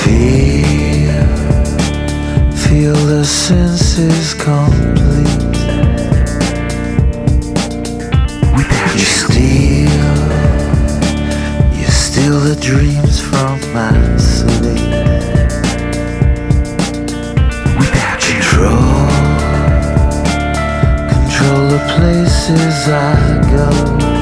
feel the senses complete. You steal the dreams from my sleep. Control the places I go.